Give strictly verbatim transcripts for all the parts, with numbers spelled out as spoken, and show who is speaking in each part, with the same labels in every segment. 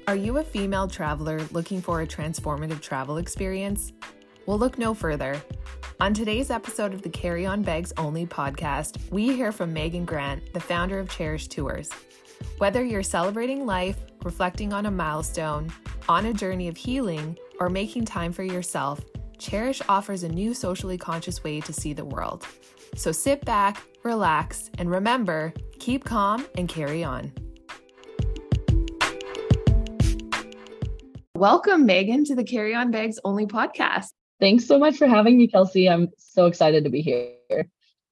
Speaker 1: Are you a female traveler looking for a transformative travel experience? Well, look no further. On today's episode of the Carry On Bags Only podcast, we hear from Megan Grant, the founder of Cherish Tours. Whether you're celebrating life, reflecting on a milestone, on a journey of healing, or making time for yourself, Cherish offers a new socially conscious way to see the world. So sit back, relax, and remember, keep calm and carry on. Welcome, Megan, to the Carry On Bags Only podcast.
Speaker 2: Thanks so much for having me, Kelsey. I'm so excited to be here.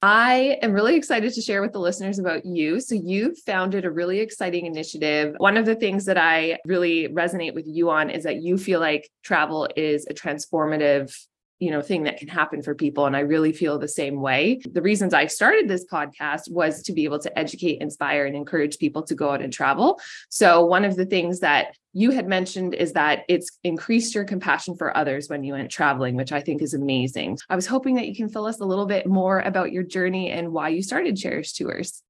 Speaker 1: I am really excited to share with the listeners about you. So you founded a really exciting initiative. One of the things that I really resonate with you on is that you feel like travel is a transformative you know, thing that can happen for people. And I really feel the same way. The reasons I started this podcast was to be able to educate, inspire, and encourage people to go out and travel. So one of the things that you had mentioned is that it's increased your compassion for others when you went traveling, which I think is amazing. I was hoping that you can fill us a little bit more about your journey and why you started Cherish Tours.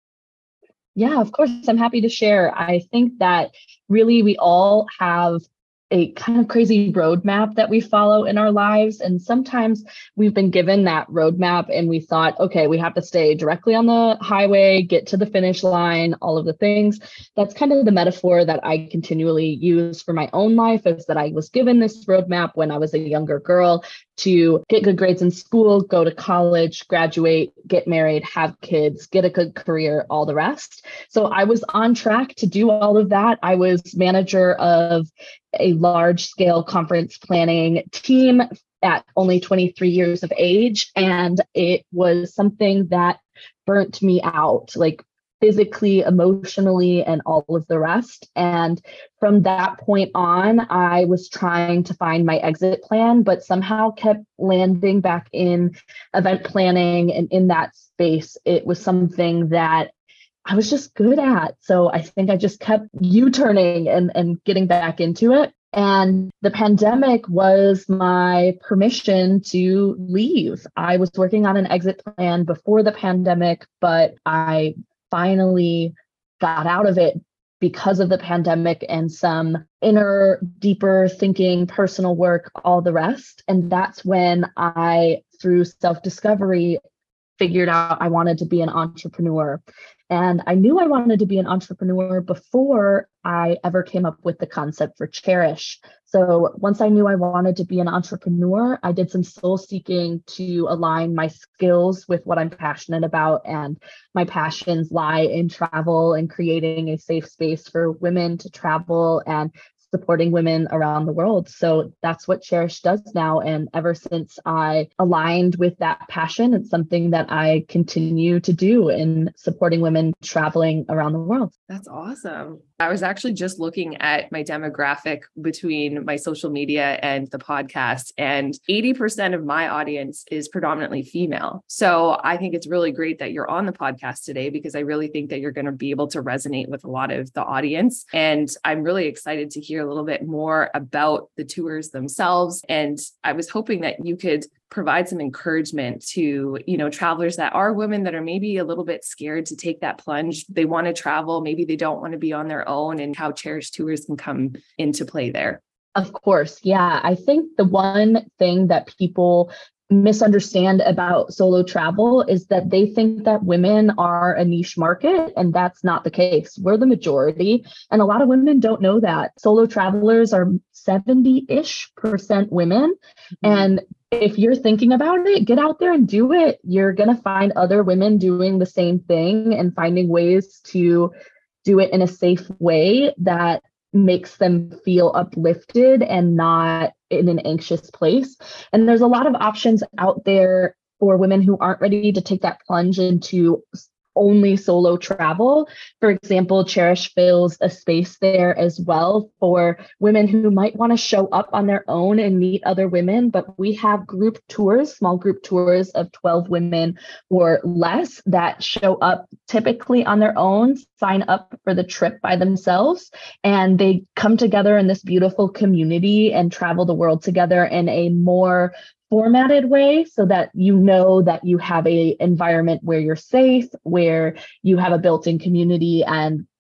Speaker 2: Yeah, of course. I'm happy to share. I think that really we all have a kind of crazy roadmap that we follow in our lives. And sometimes we've been given that roadmap and we thought, okay, we have to stay directly on the highway, get to the finish line, all of the things. That's kind of the metaphor that I continually use for my own life, is that I was given this roadmap when I was a younger girl to get good grades in school, go to college, graduate, get married, have kids, get a good career, all the rest. So I was on track to do all of that. I was manager of a large scale conference planning team at only twenty-three years of age. And it was something that burnt me out, like physically, emotionally, and all of the rest. And from that point on, I was trying to find my exit plan, but somehow kept landing back in event planning. And in that space, it was something that I was just good at. So I think I just kept U-turning and, and getting back into it. And the pandemic was my permission to leave. I was working on an exit plan before the pandemic, but I finally got out of it because of the pandemic and some inner, deeper thinking, personal work, all the rest. And that's when I, through self-discovery, figured out I wanted to be an entrepreneur. And I knew I wanted to be an entrepreneur before I ever came up with the concept for Cherish. So once I knew I wanted to be an entrepreneur, I did some soul seeking to align my skills with what I'm passionate about. And my passions lie in travel and creating a safe space for women to travel and supporting women around the world. So that's what Cherish does now. And ever since I aligned with that passion, it's something that I continue to do in supporting women traveling around the world.
Speaker 1: That's awesome. I was actually just looking at my demographic between my social media and the podcast, and eighty percent of my audience is predominantly female. So I think it's really great that you're on the podcast today, because I really think that you're going to be able to resonate with a lot of the audience. And I'm really excited to hear a little bit more about the tours themselves. And I was hoping that you could provide some encouragement to, you know, travelers that are women that are maybe a little bit scared to take that plunge. They want to travel, maybe they don't want to be on their own, and how Cherish Tours can come into play there.
Speaker 2: Of course. Yeah. I think the one thing that people misunderstand about solo travel is that they think that women are a niche market, and that's not the case. We're the majority, and a lot of women don't know that. Solo travelers are seventy-ish percent women. Mm-hmm. And if you're thinking about it, get out there and do it. You're going to find other women doing the same thing and finding ways to do it in a safe way that makes them feel uplifted and not in an anxious place. And there's a lot of options out there for women who aren't ready to take that plunge into only solo travel. For example, Cherish fills a space there as well for women who might want to show up on their own and meet other women. But we have group tours, small group tours of twelve women or less that show up typically on their own, sign up for the trip by themselves, and they come together in this beautiful community and travel the world together in a more formatted way, so that you know that you have a environment where you're safe, where you have a built-in community and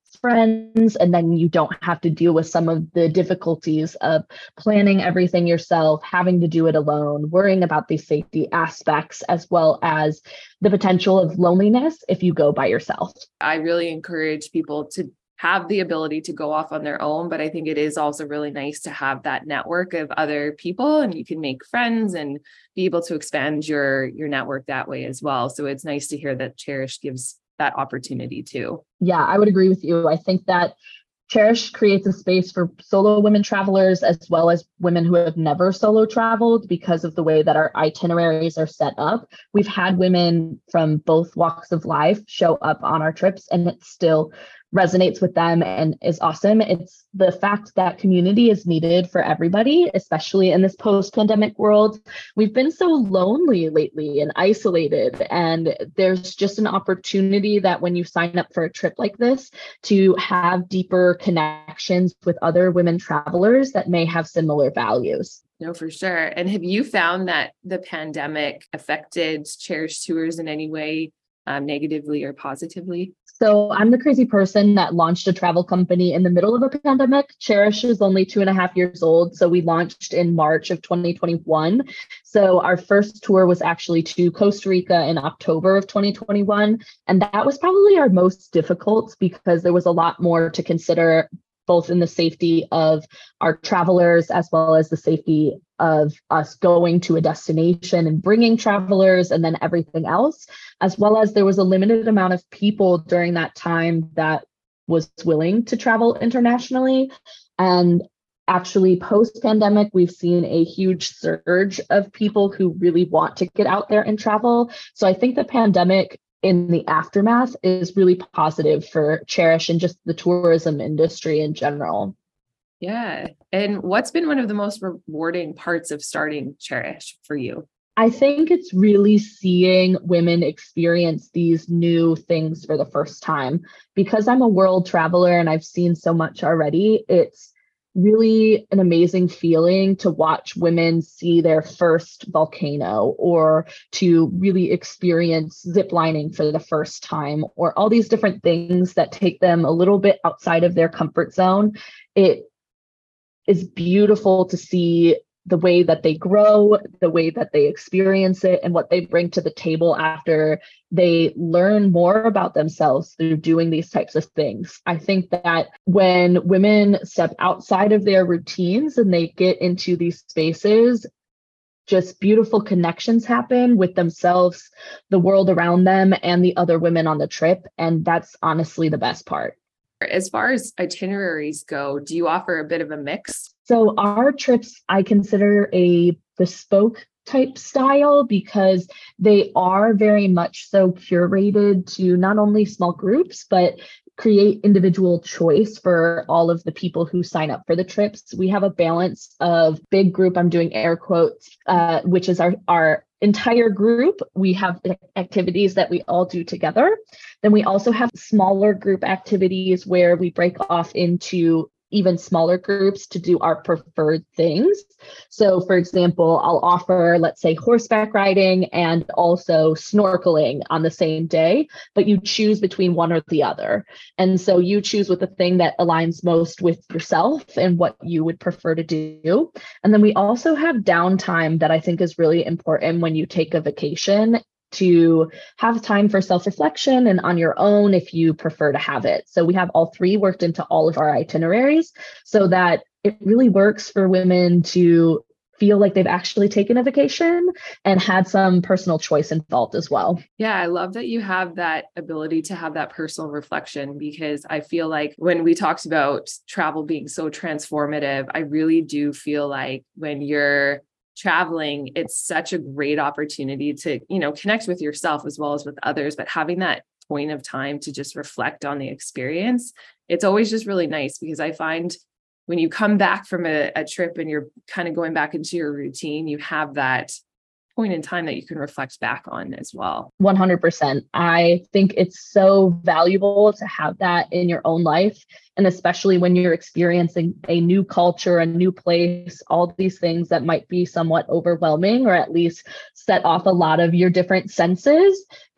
Speaker 2: friends, and then you don't have to deal with some of the difficulties of planning everything yourself, having to do it alone, worrying about these safety aspects, as well as the potential of loneliness if you go by yourself.
Speaker 1: I really encourage people to have the ability to go off on their own, but I think it is also really nice to have that network of other people, and you can make friends and be able to expand your your network that way as well. So it's nice to hear that Chairish gives that opportunity too.
Speaker 2: Yeah, I would agree with you. I think that Chairish creates a space for solo women travelers as well as women who have never solo traveled because of the way that our itineraries are set up. We've had women from both walks of life show up on our trips, and it still resonates with them and is awesome. It's the fact that community is needed for everybody, especially in this post-pandemic world. We've been so lonely lately and isolated, and there's just an opportunity that when you sign up for a trip like this to have deeper connections with other women travelers that may have similar values.
Speaker 1: No, for sure. And have you found that the pandemic affected Chairish Tours in any way, um, negatively or positively?
Speaker 2: So I'm the crazy person that launched a travel company in the middle of a pandemic. Chairish is only two and a half years old. So we launched in March of twenty twenty-one. So our first tour was actually to Costa Rica in October of twenty twenty-one. And that was probably our most difficult because there was a lot more to consider, both in the safety of our travelers as well as the safety of us going to a destination and bringing travelers and then everything else, as well as there was a limited amount of people during that time that was willing to travel internationally. And actually post-pandemic, we've seen a huge surge of people who really want to get out there and travel. So I think the pandemic in the aftermath is really positive for Chairish and just the tourism industry in general.
Speaker 1: Yeah. And what's been one of the most rewarding parts of starting Chairish for you?
Speaker 2: I think it's really seeing women experience these new things for the first time. Because I'm a world traveler and I've seen so much already, it's really an amazing feeling to watch women see their first volcano, or to really experience zip lining for the first time, or all these different things that take them a little bit outside of their comfort zone. It is beautiful to see the way that they grow, the way that they experience it, and what they bring to the table after they learn more about themselves through doing these types of things. I think that when women step outside of their routines and they get into these spaces, just beautiful connections happen with themselves, the world around them, and the other women on the trip. And that's honestly the best part.
Speaker 1: As far as itineraries go, do you offer a bit of a mix?
Speaker 2: So our trips, I consider a bespoke type style because they are very much so curated to not only small groups, but create individual choice for all of the people who sign up for the trips. We have a balance of big group, I'm doing air quotes, uh, which is our, our entire group. We have activities that we all do together. Then we also have smaller group activities where we break off into even smaller groups to do our preferred things. So for example, I'll offer, let's say, horseback riding and also snorkeling on the same day, but you choose between one or the other. And so you choose with the thing that aligns most with yourself and what you would prefer to do. And then we also have downtime that I think is really important when you take a vacation, to have time for self-reflection and on your own if you prefer to have it. So we have all three worked into all of our itineraries so that it really works for women to feel like they've actually taken a vacation and had some personal choice involved as well.
Speaker 1: Yeah, I love that you have that ability to have that personal reflection, because I feel like when we talked about travel being so transformative, I really do feel like when you're traveling, it's such a great opportunity to, you know, connect with yourself as well as with others, but having that point of time to just reflect on the experience, it's always just really nice, because I find when you come back from a, a trip and you're kind of going back into your routine, you have that point in time that you can reflect back on as well.
Speaker 2: one hundred percent. I think it's so valuable to have that in your own life. And especially when you're experiencing a new culture, a new place, all these things that might be somewhat overwhelming or at least set off a lot of your different senses.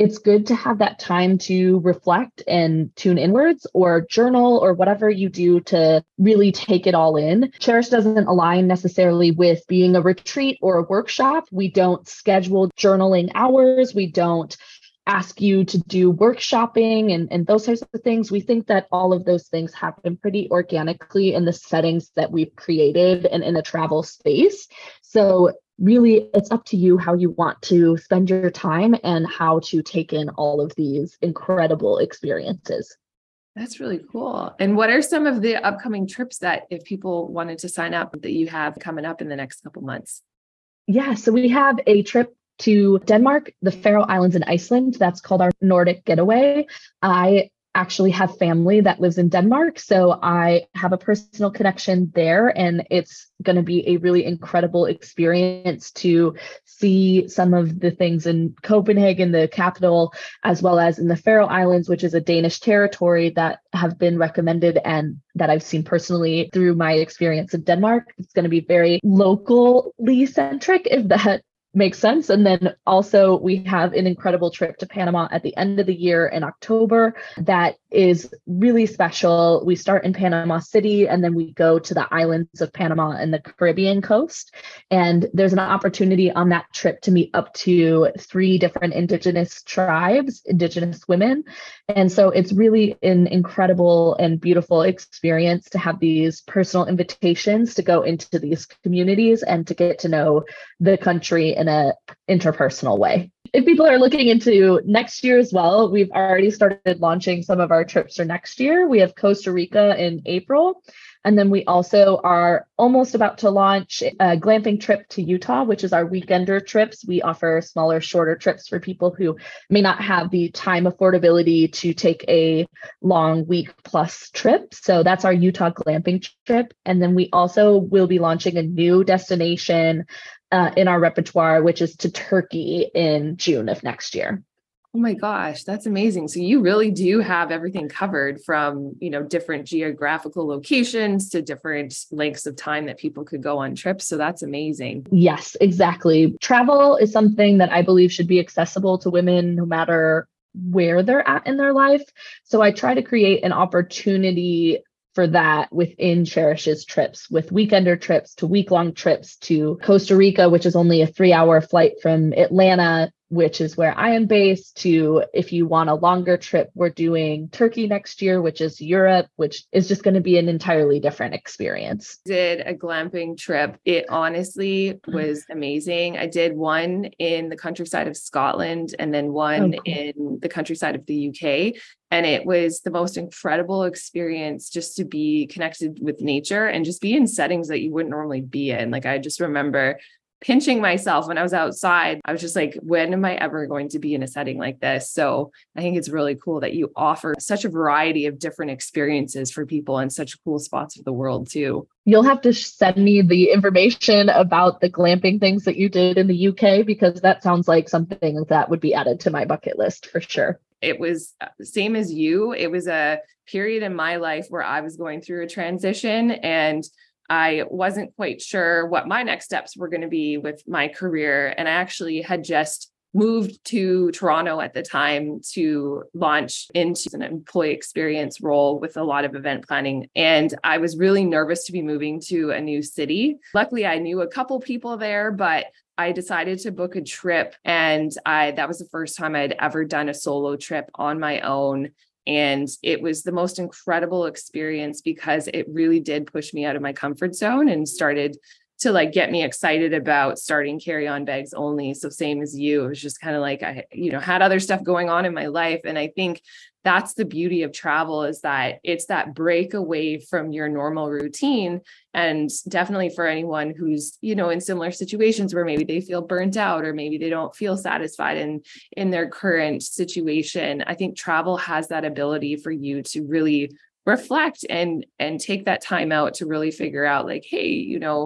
Speaker 2: it's good to have that time to reflect and tune inwards or journal or whatever you do to really take it all in. Cherish doesn't align necessarily with being a retreat or a workshop. We don't schedule journaling hours. We don't ask you to do workshopping and, and those types of things. We think that all of those things happen pretty organically in the settings that we've created and in a travel space. So really, it's up to you how you want to spend your time and how to take in all of these incredible experiences.
Speaker 1: That's really cool. And what are some of the upcoming trips that if people wanted to sign up that you have coming up in the next couple months?
Speaker 2: Yeah, so we have a trip to Denmark, the Faroe Islands, and Iceland. That's called our Nordic Getaway. I actually have family that lives in Denmark, so I have a personal connection there, and it's going to be a really incredible experience to see some of the things in Copenhagen, the capital, as well as in the Faroe Islands, which is a Danish territory that have been recommended and that I've seen personally through my experience in Denmark. It's going to be very locally centric, if that makes sense. And then also we have an incredible trip to Panama at the end of the year in October that is really special. We start in Panama City and then we go to the islands of Panama and the Caribbean coast. And there's an opportunity on that trip to meet up to three different indigenous tribes, indigenous women. And so it's really an incredible and beautiful experience to have these personal invitations to go into these communities and to get to know the country in a interpersonal way. If people are looking into next year as well, we've already started launching some of our trips for next year. We have Costa Rica in April. And then we also are almost about to launch a glamping trip to Utah, which is our weekender trips. We offer smaller, shorter trips for people who may not have the time affordability to take a long week plus trip. So that's our Utah glamping trip. And then we also will be launching a new destination uh, in our repertoire, which is to Turkey in June of next year.
Speaker 1: Oh my gosh, that's amazing. So you really do have everything covered from, you know, different geographical locations to different lengths of time that people could go on trips. So that's amazing.
Speaker 2: Yes, exactly. Travel is something that I believe should be accessible to women no matter where they're at in their life. So I try to create an opportunity for that within Cherish's trips, with weekender trips to week-long trips to Costa Rica, which is only a three-hour flight from Atlanta, which is where I am based, to if you want a longer trip, we're doing Turkey next year, which is Europe, which is just going to be an entirely different experience.
Speaker 1: Did a glamping trip. It honestly was amazing. I did one in the countryside of Scotland and then one oh, cool. in the countryside of the U K. And it was the most incredible experience just to be connected with nature and just be in settings that you wouldn't normally be in. Like I just remember pinching myself when I was outside. I was just like, when am I ever going to be in a setting like this? So I think it's really cool that you offer such a variety of different experiences for people in such cool spots of the world too.
Speaker 2: You'll have to send me the information about the glamping things that you did in the U K, because that sounds like something that would be added to my bucket list for sure.
Speaker 1: It was the same as you. It was a period in my life where I was going through a transition and I wasn't quite sure what my next steps were going to be with my career. And I actually had just moved to Toronto at the time to launch into an employee experience role with a lot of event planning. And I was really nervous to be moving to a new city. Luckily, I knew a couple people there, but I decided to book a trip. And I that was the first time I'd ever done a solo trip on my own. And it was the most incredible experience because it really did push me out of my comfort zone and started to like get me excited about starting carry-on bags only. So same as you, it was just kind of like I, you know, had other stuff going on in my life. And I think that's the beauty of travel, is that it's that break away from your normal routine. And definitely for anyone who's, you know, in similar situations where maybe they feel burnt out or maybe they don't feel satisfied in, in their current situation, I think travel has that ability for you to really reflect and, and take that time out to really figure out like, hey, you know,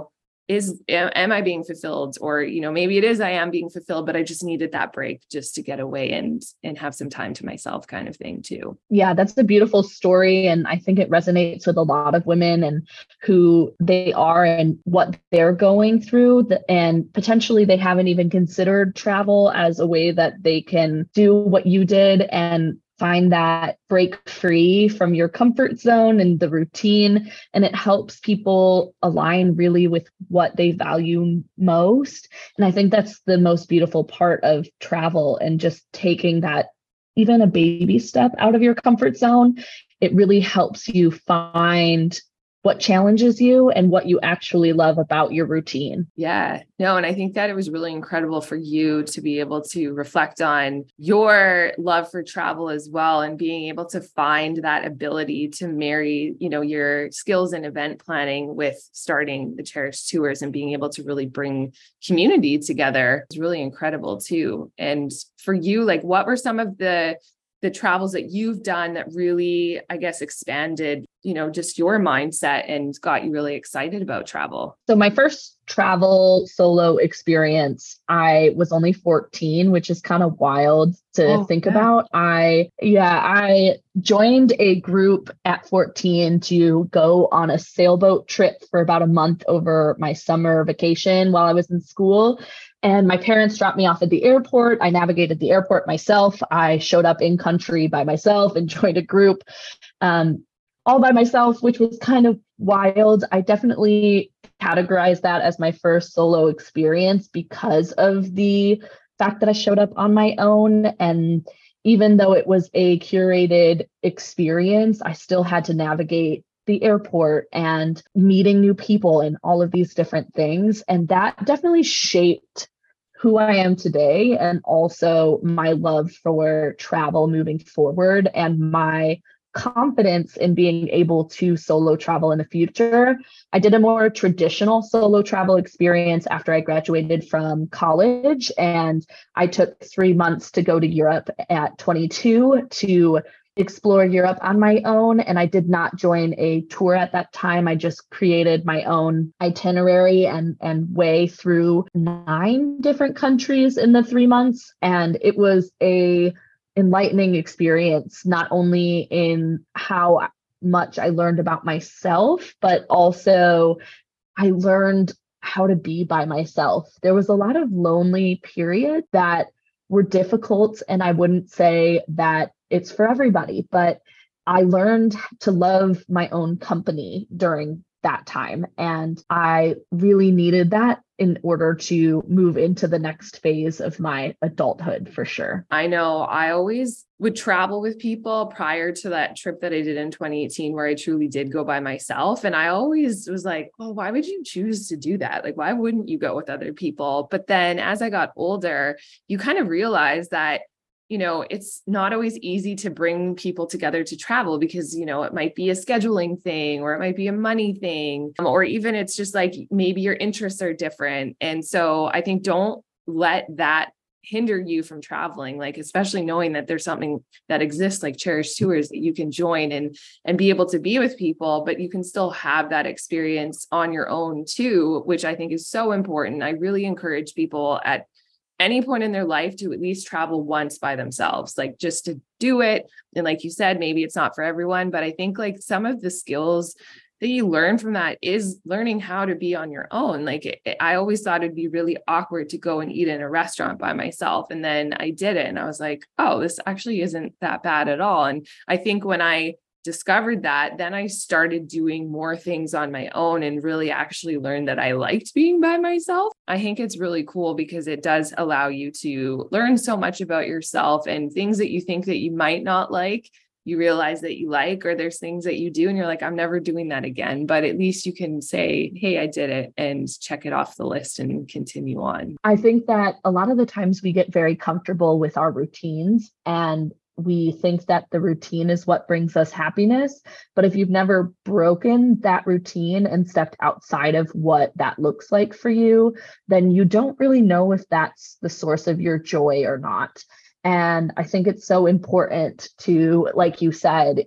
Speaker 1: is, am, am I being fulfilled? Or, you know, maybe it is, I am being fulfilled, but I just needed that break just to get away and, and have some time to myself kind of thing too.
Speaker 2: Yeah, that's a beautiful story. And I think it resonates with a lot of women and who they are and what they're going through. And potentially they haven't even considered travel as a way that they can do what you did and find that break free from your comfort zone and the routine. And it helps people align really with what they value most. And I think that's the most beautiful part of travel and just taking that, even a baby step out of your comfort zone. It really helps you find what challenges you and what you actually love about your routine.
Speaker 1: Yeah, no, and I think that it was really incredible for you to be able to reflect on your love for travel as well, and being able to find that ability to marry, you know, your skills in event planning with starting the Cherished Tours and being able to really bring community together is really incredible too. And for you, like, what were some of the the travels that you've done that really, I guess, expanded, you know, just your mindset and got you really excited about travel?
Speaker 2: So my first travel solo experience, I was only fourteen, which is kind of wild to
Speaker 1: Oh,
Speaker 2: think
Speaker 1: yeah.
Speaker 2: about. I, yeah, I joined a group at fourteen to go on a sailboat trip for about a month over my summer vacation while I was in school. And my parents dropped me off at the airport. I navigated the airport myself. I showed up in country by myself and joined a group um, all by myself, which was kind of wild. I definitely categorize that as my first solo experience because of the fact that I showed up on my own. And even though it was a curated experience, I still had to navigate the airport and meeting new people and all of these different things. And that definitely shaped who I am today, and also my love for travel moving forward and my confidence in being able to solo travel in the future. I did a more traditional solo travel experience after I graduated from college, and I took three months to go to Europe at twenty-two to explore Europe on my own. And I did not join a tour at that time. I just created my own itinerary and, and way through nine different countries in the three months. And it was a enlightening experience, not only in how much I learned about myself, but also I learned how to be by myself. There was a lot of lonely periods that were difficult, and I wouldn't say that it's for everybody, but I learned to love my own company during that time. And I really needed that in order to move into the next phase of my adulthood, for sure.
Speaker 1: I know I always would travel with people prior to that trip that I did in twenty eighteen, where I truly did go by myself. And I always was like, oh, why would you choose to do that? Like, why wouldn't you go with other people? But then as I got older, you kind of realize that, you know, it's not always easy to bring people together to travel because, you know, it might be a scheduling thing, or it might be a money thing, or even it's just like maybe your interests are different. And so I think don't let that hinder you from traveling, like, especially knowing that there's something that exists like Cherished Tours that you can join and, and be able to be with people, but you can still have that experience on your own too, which I think is so important. I really encourage people at any point in their life to at least travel once by themselves, like just to do it. And like you said, maybe it's not for everyone, but I think like some of the skills that you learn from that is learning how to be on your own. Like it, it, I always thought it'd be really awkward to go and eat in a restaurant by myself. And then I did it and I was like, oh, this actually isn't that bad at all. And I think when I discovered that, then I started doing more things on my own and really actually learned that I liked being by myself. I think it's really cool because it does allow you to learn so much about yourself, and things that you think that you might not like, you realize that you like, or there's things that you do and you're like, I'm never doing that again. But at least you can say, hey, I did it, and check it off the list and continue on.
Speaker 2: I think that a lot of the times we get very comfortable with our routines, and we think that the routine is what brings us happiness. But if you've never broken that routine and stepped outside of what that looks like for you, then you don't really know if that's the source of your joy or not. And I think it's so important to, like you said,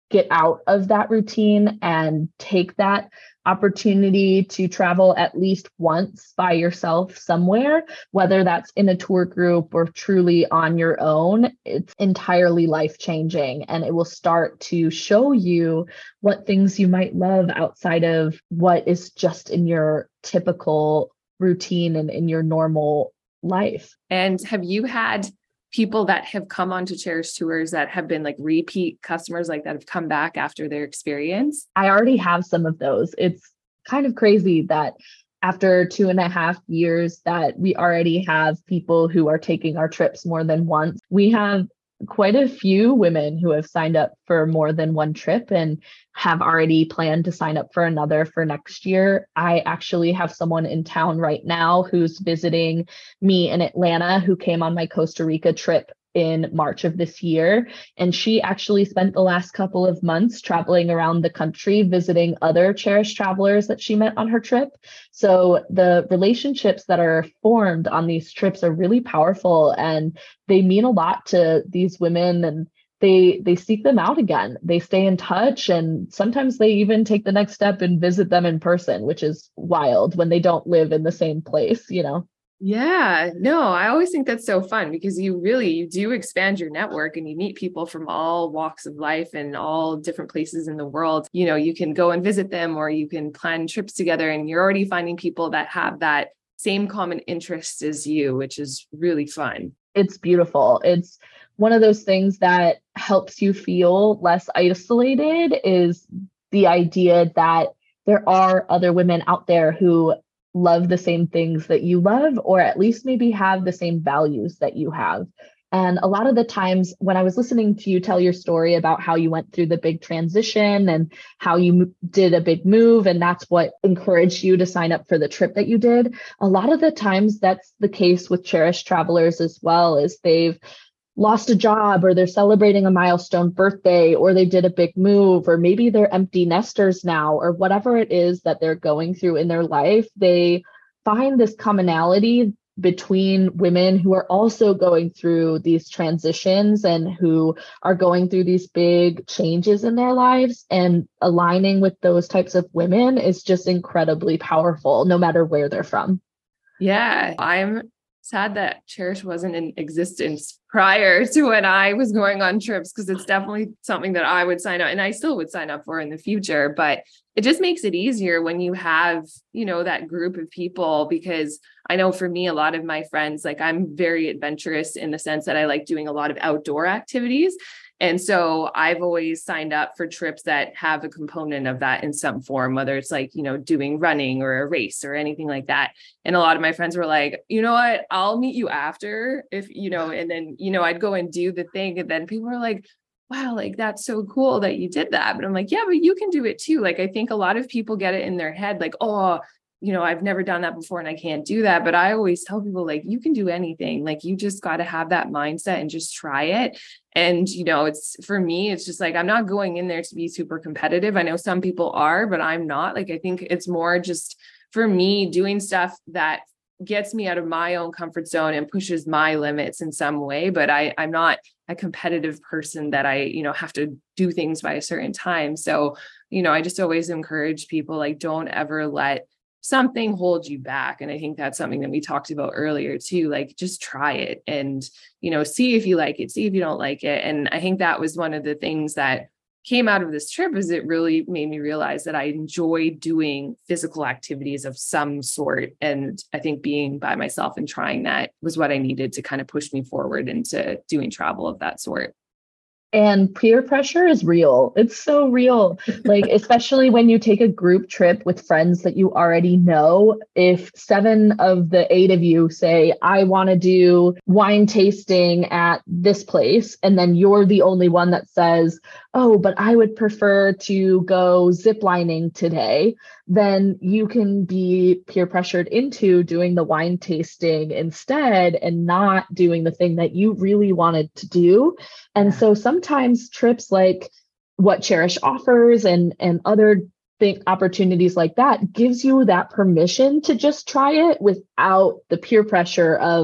Speaker 2: get out of that routine and take that opportunity to travel at least once by yourself somewhere, whether that's in a tour group or truly on your own, it's entirely life-changing. And it will start to show you what things you might love outside of what is just in your typical routine and in your normal life.
Speaker 1: And have you had people that have come onto Cherish Tours that have been like repeat customers, like that have come back after their experience?
Speaker 2: I already have some of those. It's kind of crazy that after two and a half years that we already have people who are taking our trips more than once. We have quite a few women who have signed up for more than one trip and have already planned to sign up for another for next year. I actually have someone in town right now who's visiting me in Atlanta who came on my Costa Rica trip in March of this year. And she actually spent the last couple of months traveling around the country, visiting other Cherish travelers that she met on her trip. So the relationships that are formed on these trips are really powerful, and they mean a lot to these women, and they they seek them out again. They stay in touch, and sometimes they even take the next step and visit them in person, which is wild when they don't live in the same place, you know?
Speaker 1: Yeah, no, I always think that's so fun because you really, you do expand your network and you meet people from all walks of life and all different places in the world. You know, you can go and visit them or you can plan trips together, and you're already finding people that have that same common interest as you, which is really fun.
Speaker 2: It's beautiful. It's one of those things that helps you feel less isolated, is the idea that there are other women out there who love the same things that you love, or at least maybe have the same values that you have. And a lot of the times when I was listening to you tell your story about how you went through the big transition and how you did a big move, and that's what encouraged you to sign up for the trip that you did, a lot of the times that's the case with Cherish travelers as well. Is they've lost a job, or they're celebrating a milestone birthday, or they did a big move, or maybe they're empty nesters now, or whatever it is that they're going through in their life. They find this commonality between women who are also going through these transitions and who are going through these big changes in their lives, and aligning with those types of women is just incredibly powerful, no matter where they're from.
Speaker 1: Yeah, I'm sad that Cherish wasn't in existence prior to when I was going on trips, because it's definitely something that I would sign up, and I still would sign up for in the future. But it just makes it easier when you have, you know, that group of people, because I know for me, a lot of my friends, like I'm very adventurous in the sense that I like doing a lot of outdoor activities. And so I've always signed up for trips that have a component of that in some form, whether it's like, you know, doing running or a race or anything like that. And a lot of my friends were like, you know what, I'll meet you after if, you know, and then, you know, I'd go and do the thing. And then people were like, wow, like, that's so cool that you did that. But I'm like, yeah, but you can do it too. Like, I think a lot of people get it in their head, like, oh, you know, I've never done that before and I can't do that. But I always tell people, like, you can do anything. Like, you just got to have that mindset and just try it. And, you know, it's, for me, it's just like, I'm not going in there to be super competitive. I know some people are, but I'm not. Like, I think it's more just for me doing stuff that gets me out of my own comfort zone and pushes my limits in some way. But I, I'm not a competitive person that I, you know, have to do things by a certain time. So, you know, I just always encourage people, like, don't ever let something hold you back. And I think that's something that we talked about earlier too, like, just try it and, you know, see if you like it, see if you don't like it. And I think that was one of the things that came out of this trip, is it really made me realize that I enjoy doing physical activities of some sort. And I think being by myself and trying that was what I needed to kind of push me forward into doing travel of that sort.
Speaker 2: And peer pressure is real. It's so real. Like, especially when you take a group trip with friends that you already know. If seven of the eight of you say, I want to do wine tasting at this place, and then you're the only one that says, oh, but I would prefer to go ziplining today, then you can be peer pressured into doing the wine tasting instead and not doing the thing that you really wanted to do. And yeah. So sometimes trips like what Cherish offers and, and other think opportunities like that gives you that permission to just try it without the peer pressure of,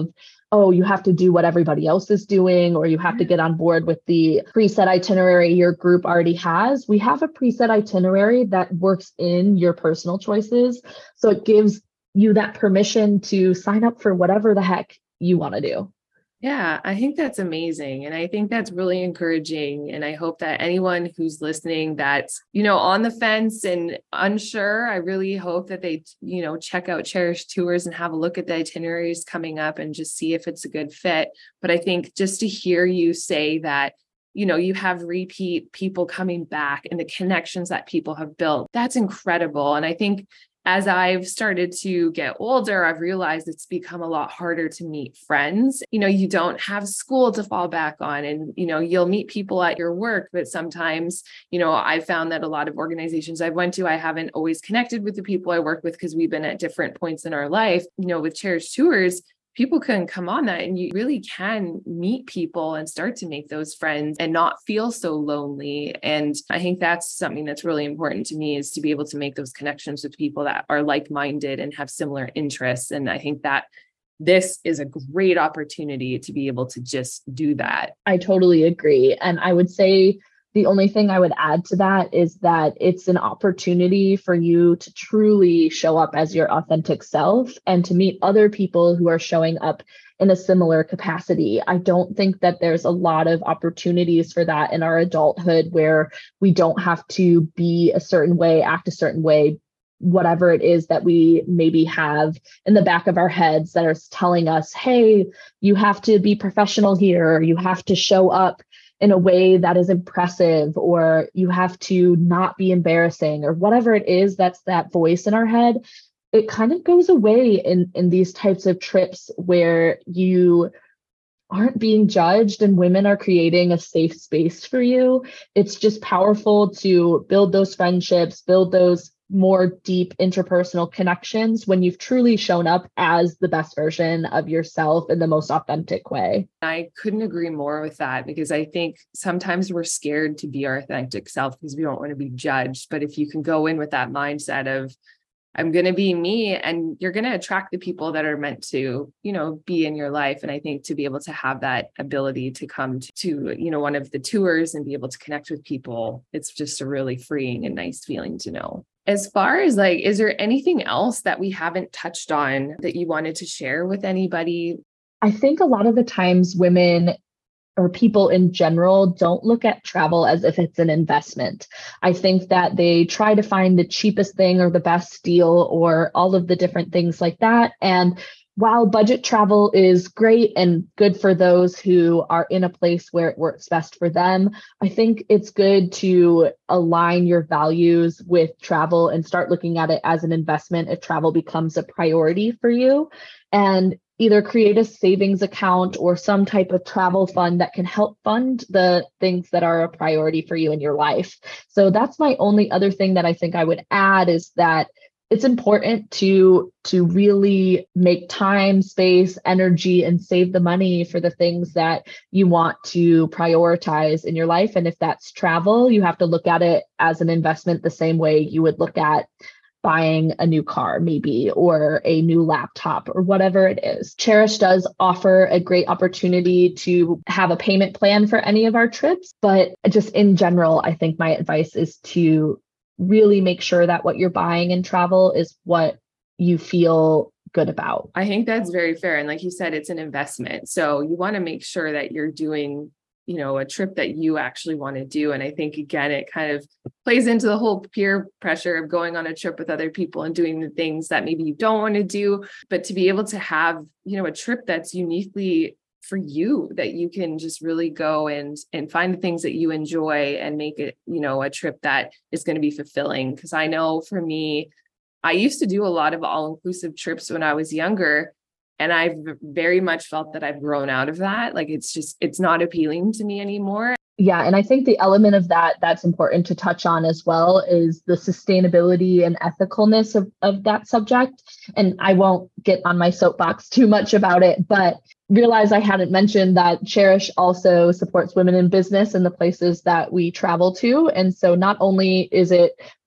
Speaker 2: oh, you have to do what everybody else is doing, or you have to get on board with the preset itinerary your group already has. We have a preset itinerary that works in your personal choices. So it gives you that permission to sign up for whatever the heck you want to do.
Speaker 1: Yeah, I think that's amazing. And I think that's really encouraging. And I hope that anyone who's listening that's, you know, on the fence and unsure, I really hope that they, you know, check out Cherish Tours and have a look at the itineraries coming up and just see if it's a good fit. But I think just to hear you say that, you know, you have repeat people coming back and the connections that people have built, that's incredible. And I think as I've started to get older, I've realized it's become a lot harder to meet friends. You know, you don't have school to fall back on, and, you know, you'll meet people at your work, but sometimes, you know, I found that a lot of organizations I've went to, I haven't always connected with the people I work with because we've been at different points in our life. You know, with Cherish Tours, people can come on that and you really can meet people and start to make those friends and not feel so lonely. And I think that's something that's really important to me, is to be able to make those connections with people that are like-minded and have similar interests. And I think that this is a great opportunity to be able to just do that.
Speaker 2: I totally agree. And I would say the only thing I would add to that is that it's an opportunity for you to truly show up as your authentic self and to meet other people who are showing up in a similar capacity. I don't think that there's a lot of opportunities for that in our adulthood, where we don't have to be a certain way, act a certain way, whatever it is that we maybe have in the back of our heads that are telling us, hey, you have to be professional here, or you have to show up in a way that is impressive, or you have to not be embarrassing, or whatever it is that's that voice in our head. It kind of goes away in, in these types of trips where you aren't being judged and women are creating a safe space for you. It's just powerful to build those friendships, build those more deep interpersonal connections when you've truly shown up as the best version of yourself in the most authentic way.
Speaker 1: I couldn't agree more with that, because I think sometimes we're scared to be our authentic self because we don't want to be judged. But if you can go in with that mindset of, I'm going to be me, and you're going to attract the people that are meant to, you know, be in your life. And I think to be able to have that ability to come to, to, you know, one of the tours and be able to connect with people, it's just a really freeing and nice feeling to know. As far as like, is there anything else that we haven't touched on that you wanted to share with anybody?
Speaker 2: I think a lot of the times women or people in general don't look at travel as if it's an investment. I think that they try to find the cheapest thing or the best deal or all of the different things like that. And while budget travel is great and good for those who are in a place where it works best for them, I think it's good to align your values with travel and start looking at it as an investment if travel becomes a priority for you. And either create a savings account or some type of travel fund that can help fund the things that are a priority for you in your life. So that's my only other thing that I think I would add, is that it's important to to really make time, space, energy, and save the money for the things that you want to prioritize in your life. And if that's travel, you have to look at it as an investment the same way you would look at buying a new car, maybe, or a new laptop, or whatever it is. Cherish does offer a great opportunity to have a payment plan for any of our trips. But just in general, I think my advice is to really make sure that what you're buying in travel is what you feel good about.
Speaker 1: I think that's very fair. And like you said, it's an investment. So you want to make sure that you're doing, you know, a trip that you actually want to do. And I think, again, it kind of plays into the whole peer pressure of going on a trip with other people and doing the things that maybe you don't want to do, but to be able to have, you know, a trip that's uniquely for you, that you can just really go and and find the things that you enjoy and make it, you know, a trip that is going to be fulfilling. Because I know for me, I used to do a lot of all-inclusive trips when I was younger, and I've very much felt that I've grown out of that. Like, it's just, it's not appealing to me anymore.
Speaker 2: Yeah. And I think the element of that that's important to touch on as well is the sustainability and ethicalness of, of that subject. And I won't get on my soapbox too much about it, but realize I hadn't mentioned that Cherish also supports women in business in the places that we travel to. And so not only is it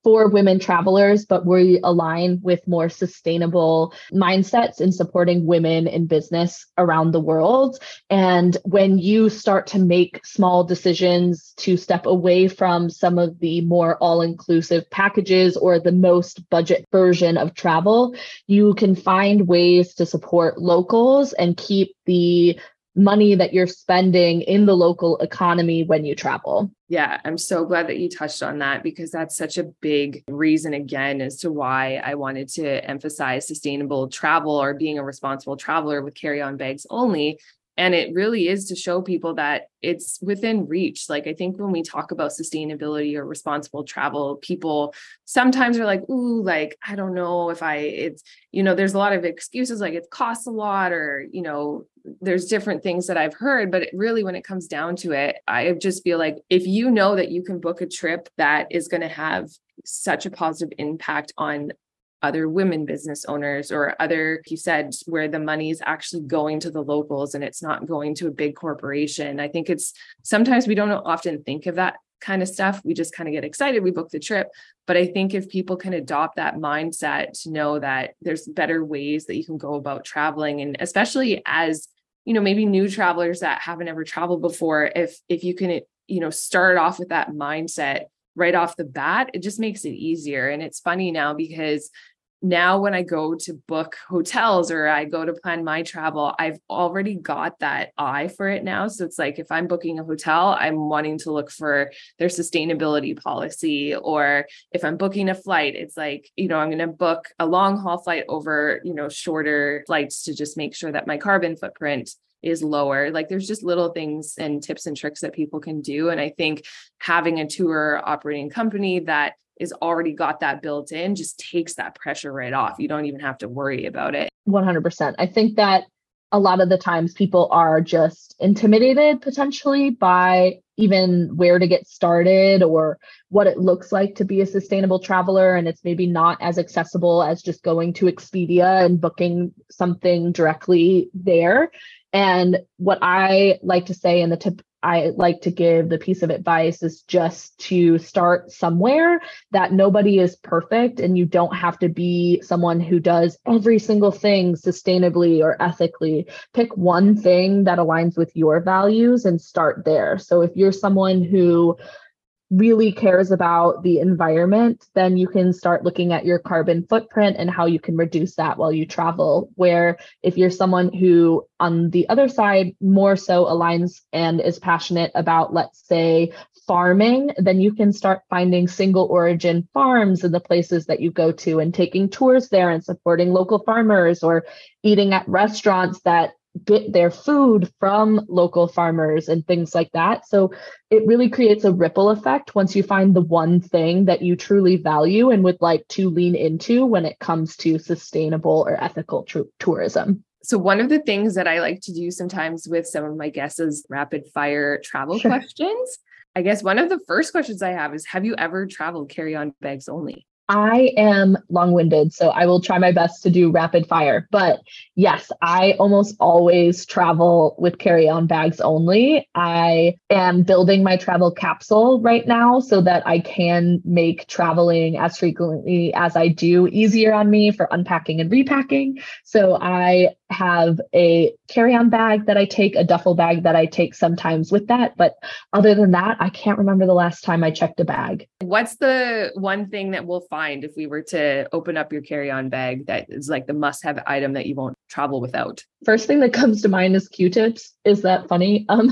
Speaker 2: for women travelers, but we align with more sustainable mindsets in supporting women in business around the world. And when you start to make small decisions to step away from some of the more all-inclusive packages or the most budget version of travel, you can find ways to support locals and keep the money that you're spending in the local economy when you travel.
Speaker 1: Yeah, I'm so glad that you touched on that, because that's such a big reason, again, as to why I wanted to emphasize sustainable travel or being a responsible traveler with carry-on bags only. And it really is to show people that it's within reach. Like, I think when we talk about sustainability or responsible travel, people sometimes are like, ooh, like, I don't know if I, it's, you know, there's a lot of excuses, like it costs a lot, or, you know, there's different things that I've heard, but it really, when it comes down to it, I just feel like if you know that you can book a trip that is going to have such a positive impact on other women business owners, or other, like you said, where the money is actually going to the locals and it's not going to a big corporation. I think it's sometimes we don't often think of that kind of stuff. We just kind of get excited, we book the trip. But I think if people can adopt that mindset to know that there's better ways that you can go about traveling, and especially as, you know, maybe new travelers that haven't ever traveled before, if if you can, you know, start off with that mindset right off the bat, it just makes it easier. And it's funny now, because now when I go to book hotels or I go to plan my travel, I've already got that eye for it now. So it's like, if I'm booking a hotel, I'm wanting to look for their sustainability policy. Or if I'm booking a flight, it's like, you know, I'm going to book a long haul flight over, you know, shorter flights to just make sure that my carbon footprint is lower. Like, there's just little things and tips and tricks that people can do. And I think having a tour operating company that is already got that built in just takes that pressure right off. You don't even have to worry about it.
Speaker 2: one hundred percent. I think that a lot of the times people are just intimidated potentially by even where to get started or what it looks like to be a sustainable traveler. And it's maybe not as accessible as just going to Expedia and booking something directly there. And what I like to say, and the tip I like to give, the piece of advice, is just to start somewhere, that nobody is perfect and you don't have to be someone who does every single thing sustainably or ethically. Pick one thing that aligns with your values and start there. So if you're someone who really cares about the environment, then you can start looking at your carbon footprint and how you can reduce that while you travel. Where if you're someone who, on the other side, more so aligns and is passionate about, let's say, farming, then you can start finding single origin farms in the places that you go to and taking tours there and supporting local farmers, or eating at restaurants that get their food from local farmers and things like that. So it really creates a ripple effect once you find the one thing that you truly value and would like to lean into when it comes to sustainable or ethical tr- tourism.
Speaker 1: So one of the things that I like to do sometimes with some of my guests is rapid fire travel
Speaker 2: Sure.
Speaker 1: questions. I guess one of the first questions I have is, have you ever traveled carry-on bags only?
Speaker 2: I am long-winded, so I will try my best to do rapid fire. But yes, I almost always travel with carry-on bags only. I am building my travel capsule right now so that I can make traveling as frequently as I do easier on me for unpacking and repacking. So I have a carry-on bag that I take, a duffel bag that I take sometimes with that. But other than that, I can't remember the last time I checked a bag.
Speaker 1: What's the one thing that we'll find if we were to open up your carry-on bag that is like the must-have item that you won't travel without?
Speaker 2: First thing that comes to mind is Q-tips. Is that funny? Um,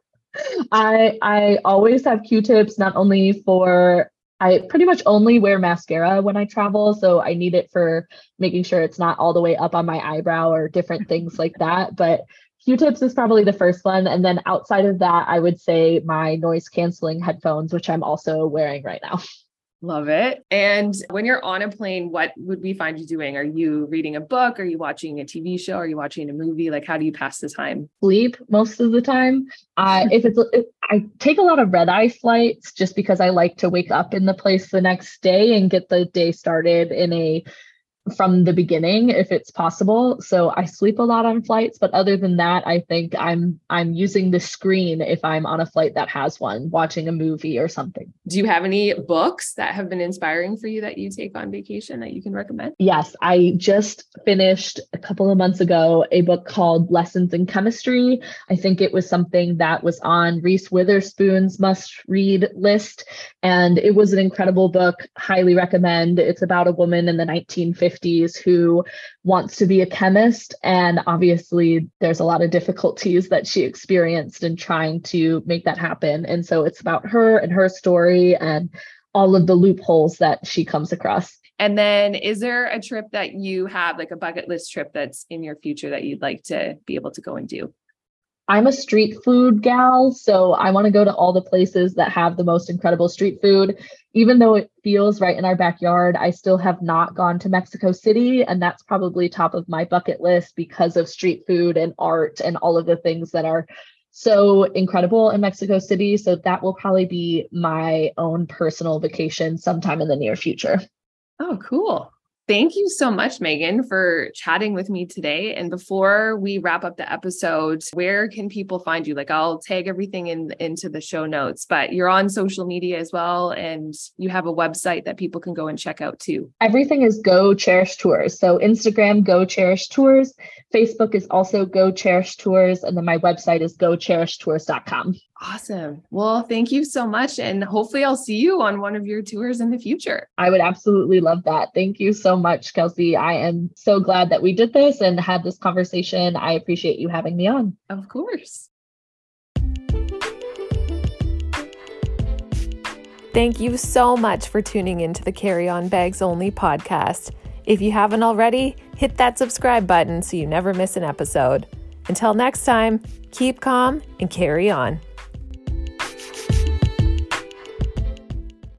Speaker 2: I I always have Q-tips, not only for, I pretty much only wear mascara when I travel, so I need it for making sure it's not all the way up on my eyebrow or different things like that. But Q-tips is probably the first one. And then outside of that, I would say my noise canceling headphones, which I'm also wearing right now.
Speaker 1: Love it. And when you're on a plane, what would we find you doing? Are you reading a book? Are you watching a T V show? Are you watching a movie? Like, how do you pass the time?
Speaker 2: Sleep most of the time. Uh, if it's, if I take a lot of red eye flights just because I like to wake up in the place the next day and get the day started in a from the beginning if it's possible. So I sleep a lot on flights, but other than that, I think I'm I'm using the screen if I'm on a flight that has one, watching a movie or something.
Speaker 1: Do you have any books that have been inspiring for you that you take on vacation that you can recommend?
Speaker 2: Yes, I just finished a couple of months ago a book called Lessons in Chemistry. I think it was something that was on Reese Witherspoon's must-read list, and it was an incredible book. Highly recommend. It's about a woman in the nineteen fifties who wants to be a chemist, and obviously there's a lot of difficulties that she experienced in trying to make that happen. And so it's about her and her story and all of the loopholes that she comes across.
Speaker 1: And then is there a trip that you have, like a bucket list trip that's in your future that you'd like to be able to go and do?
Speaker 2: I'm a street food gal, so I want to go to all the places that have the most incredible street food. Even though it feels right in our backyard, I still have not gone to Mexico City, and that's probably top of my bucket list because of street food and art and all of the things that are so incredible in Mexico City. So that will probably be my own personal vacation sometime in the near future.
Speaker 1: Oh, cool. Thank you so much, Megan, for chatting with me today. And before we wrap up the episode, where can people find you? Like, I'll tag everything in into the show notes, but you're on social media as well, and you have a website that people can go and check out too.
Speaker 2: Everything is Go Cherish Tours. So Instagram, Go Cherish Tours. Facebook is also Go Cherish Tours. And then my website is go cherish tours dot com.
Speaker 1: Awesome. Well, thank you so much. And hopefully I'll see you on one of your tours in the future.
Speaker 2: I would absolutely love that. Thank you so much, Kelsey. I am so glad that we did this and had this conversation. I appreciate you having me on.
Speaker 1: Of course. Thank you so much for tuning into the Carry On Bags Only podcast. If you haven't already, hit that subscribe button so you never miss an episode. Until next time, keep calm and carry on.